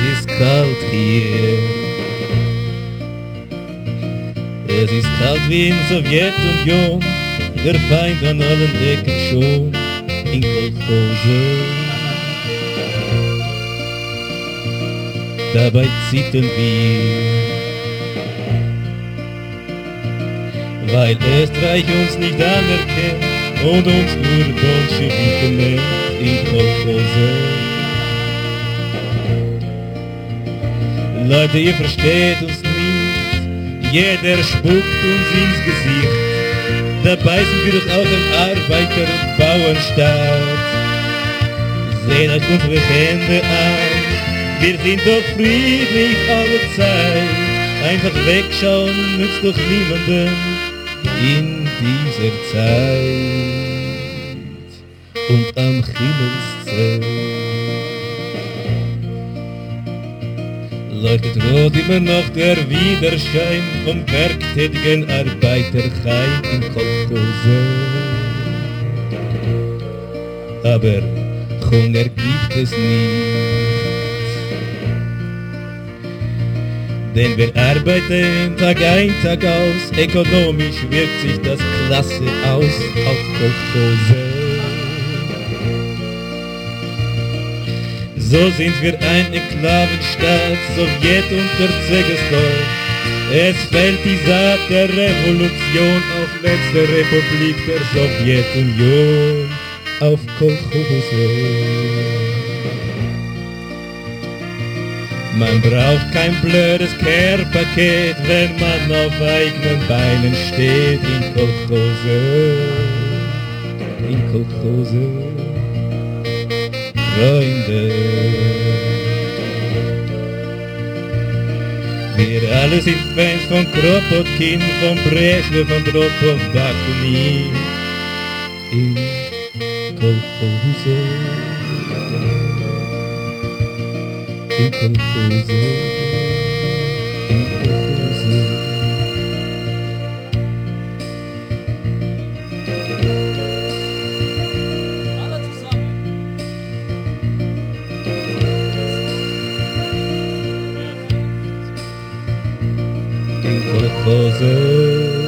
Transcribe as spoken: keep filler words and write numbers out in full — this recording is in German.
ist kalt hier. Es ist kalt wie in Sowjetunion, der Feind an allen Ecken schon in Kolchose. Dabei zittern wir, weil Österreich uns nicht anerkennt und uns nur Bolschewiken nennt in Kolchose. Leute, ihr versteht uns nicht, jeder spuckt uns ins Gesicht. Dabei sind wir doch auch ein Arbeiter- und Bauernstaat. Seht euch unsere Hände an, wir sind doch friedlich alle Zeit. Einfach wegschauen nützt doch niemandem in dieser Zeit. Und am Himmelszelt leuchtet rot immer noch der Widerschein vom werktätigen Arbeiterheim in Kolchose. Aber Hunger gibt es nicht, denn wir arbeiten Tag ein, Tag aus, ökonomisch wirkt sich das klasse aus auf Kolchose. So sind wir ein Enklavenstaat, Sowjet unter Zegestov. Es fällt die Saat der Revolution auf letzte Republik der Sowjetunion, auf Kolchose. Man braucht kein blödes Care-Paket, wenn man auf eigenen Beinen steht in Kolchose, in Kolchose. Freunde, wir alle sind Fans von Kropotkin, von Brezhnev, von Andropov, Bakunin in Kolchose, in Kolchose, in Kolchose. In Kolchose.